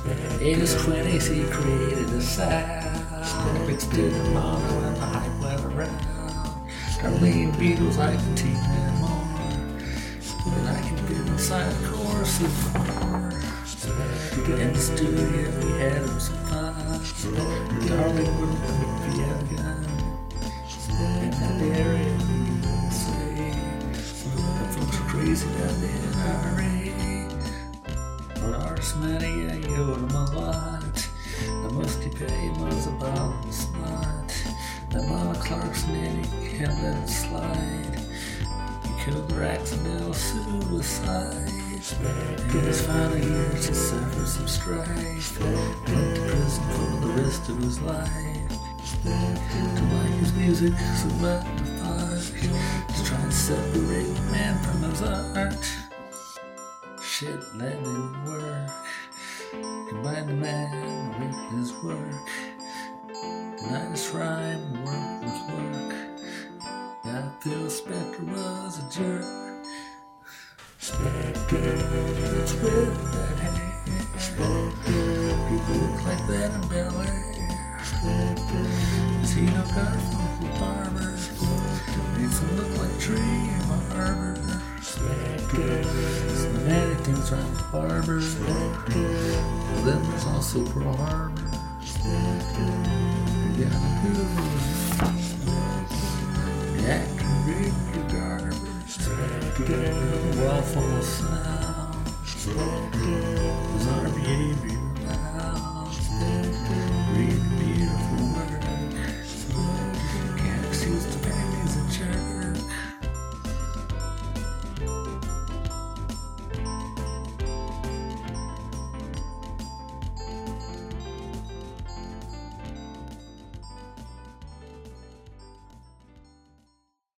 In his 20s he created a sound, mixed in a mono and the hype went around. Darlene Beatles, I can teach them more, and I can get inside the chorus of more. In the studio we had him some fun, Darlene wouldn't let me be out a gun. In that area of the USA, the folks were crazy about the NRA. But ours money, I owed him a lot. The most he paid was a bottle of snot. That Mama Clarkson and he can't let it slide. He killed her accidental suicide. In his final years he suffered some strife. Went to prison for the rest of his life. To like his music so magnified, to try and separate man from his art. Shit, that didn't work. Combine the man with his work. Denied his rhyme, work with work. I feel Spectre was a jerk. Spectre, it's with that hair. People look like that in Bel Air. Is he no Garfunkel farmer? Makes him look like Tree in my harbor. Some manic things right with Barber. Well, then there's also Pearl Harbor. You got the Hoover, the actor Ricky Garber, well full of sound.